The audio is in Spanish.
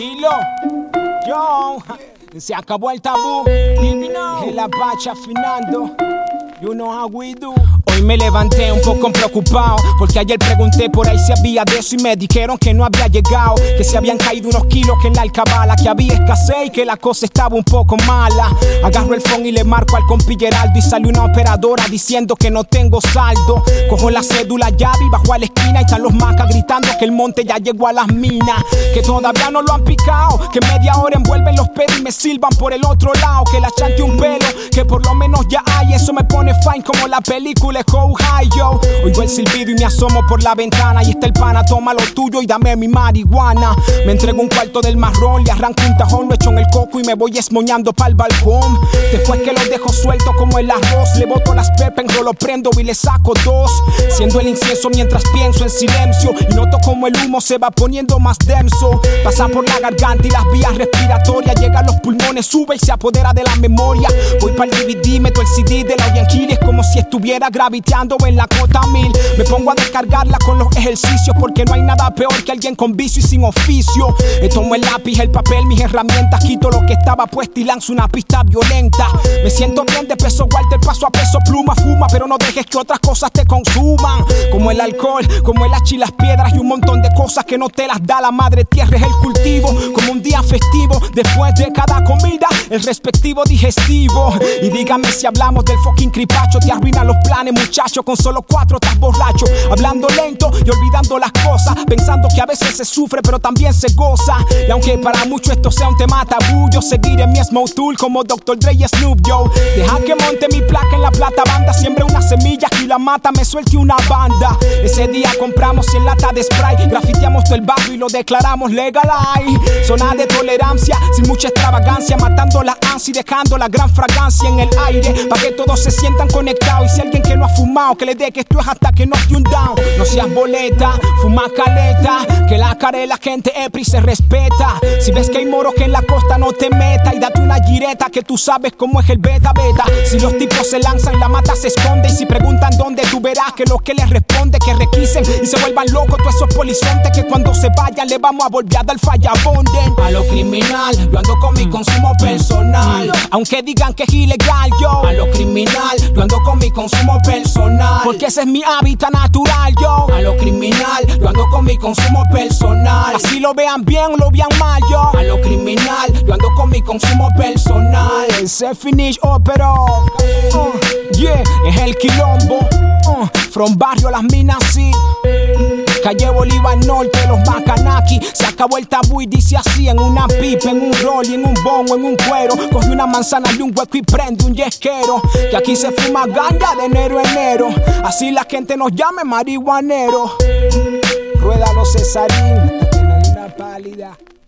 Dilo, yo, se acabó el tabú. El Apache afinando. You know how we do. Hoy me levanté un poco preocupado, porque ayer pregunté por ahí si había de eso y me dijeron que no había llegado, que se habían caído unos kilos, que en la alcabala que había escasez y que la cosa estaba un poco mala. Agarro el phone y le marco al compi Geraldo y sale una operadora diciendo que no tengo saldo. Cojo la cédula llave y bajo a la esquina y están los macas gritando que el monte ya llegó a las minas, que todavía no lo han picado, que media hora envuelven los pedos y me silban por el otro lado, que la chante un pelo, que por lo menos ya hay. Eso me pone fine como la película How High, yo. Oigo el silbido y me asomo por la ventana y está el pana, toma lo tuyo y dame mi marihuana. Me entrego un cuarto del marrón, le arranco un tajón, lo echo en el coco y me voy esmoñando pa'l balcón. Después que los dejo suelto como el arroz, le boto las pepas, lo prendo y le saco dos. Siendo el incienso mientras pienso en silencio y noto como el humo se va poniendo más denso. Pasa por la garganta y las vías respiratorias, llega a los pulmones, sube y se apodera de la memoria. Voy pa'l DVD, meto el CD de la Yankee, es como si estuviera graviteando en la cota 1000. Me pongo a descargarla con los ejercicios, porque no hay nada peor que alguien con vicio y sin oficio. Tomo el lápiz, el papel, mis herramientas, quito lo que estaba puesto y lanzo una pista violenta. Me siento bien de peso Walter, paso a peso pluma. Fuma, pero no dejes que otras cosas te consuman, como el alcohol, como el hacha y las piedras y un montón de cosas que no te las da la madre tierra. Es el cultivo, como un día festivo, después de cada comida, el respectivo digestivo. Y dígame si hablamos del fucking cripacho, te arruinan los planes, muchacho, con solo 4 estás borracho. Hablando lento y olvidando las cosas, pensando que a veces se sufre pero también se goza. Y aunque para muchos esto sea un tema tabú, yo seguiré mi Smoke Tool como Dr. Dre y Snoop, yo. Deja que monte mi placa en la plata banda, siembre una semilla y la mata me suelte una banda. Ese día compramos 100 latas de Sprite, grafiteamos todo el barrio y lo declaramos legal ahí. Zona de tolerancia, sin mucha extravagancia, matando la ansia y dejando la gran fragancia en el aire, para que todos se sientan conectados. Y si alguien que no ha fumado, que le dé que esto es hasta que no esté un down. No seas boleta, fuma caleta, que la cara de la gente EPRI se respeta. Si ves que hay moros que en la costa, no te meta y date una gireta, que tú sabes cómo es el beta. Si los tipos se lanzan, la mata se esconde, y si preguntan dónde, tú verás que lo que les responde, que requisen y se vuelvan locos todos esos polizontes, que cuando se vayan le vamos a volver a dar fallabonden. A lo criminal, yo ando con mi consumo personal, aunque digan que es ilegal, yo. A lo criminal, yo ando con mi consumo personal, porque ese es mi hábitat natural, yo. A lo criminal, yo ando con mi consumo personal, así lo vean bien o lo vean mal, yo. A lo criminal, yo ando con mi consumo personal. Se finish pero yeah, es el quilombo. From barrio Las Minas, sí. Calle Bolívar Norte, los Macanaki. Se acabó el tabú y dice así: en una pipa, en un rol y en un bongo, en un cuero. Coge una manzana de un hueco y prende un yesquero, que aquí se fuma ganja de enero a enero. Así la gente nos llame marihuanero. Rueda los Cesarín, hasta que no hay una pálida.